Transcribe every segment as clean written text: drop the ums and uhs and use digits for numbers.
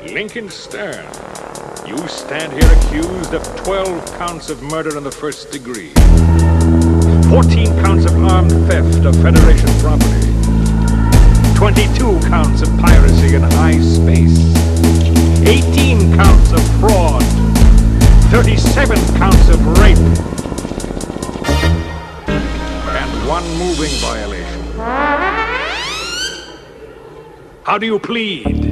Lincoln Stern, you stand here accused of 12 counts of murder in the first degree, 14 counts of armed theft of Federation property, 22 counts of piracy in high space, 18 counts of fraud, 37 counts of rape, and one moving violation. How do you plead?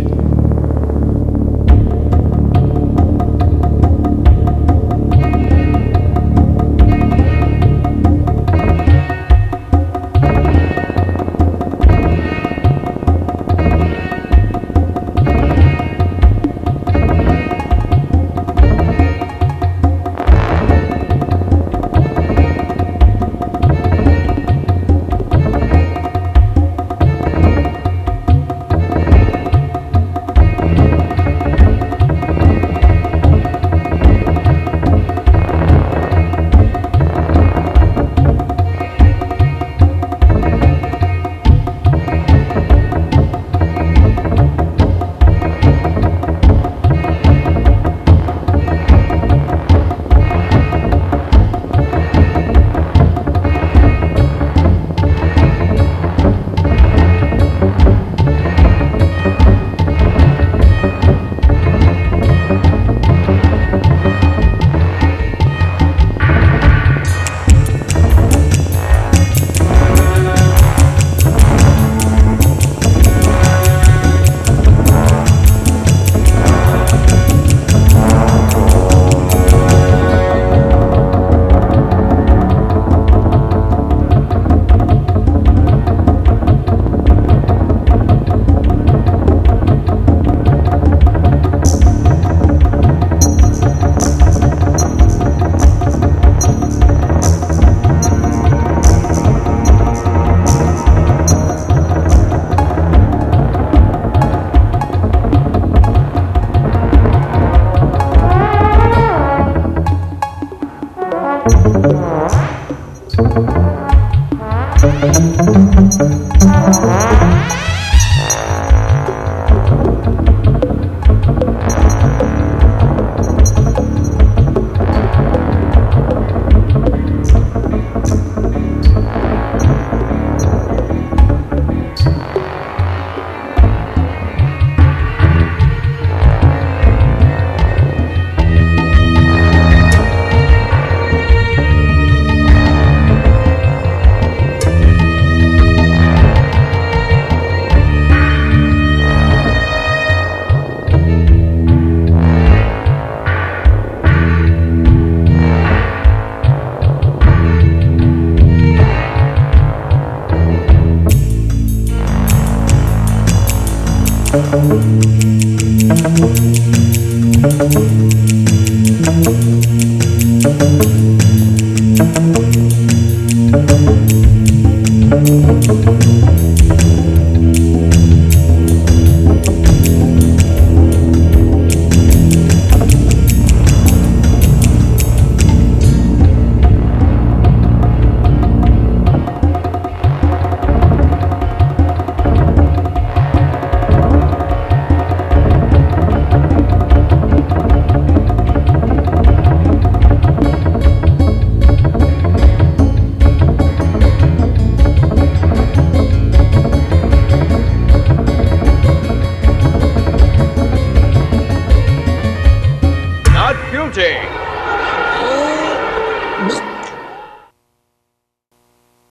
Guilty.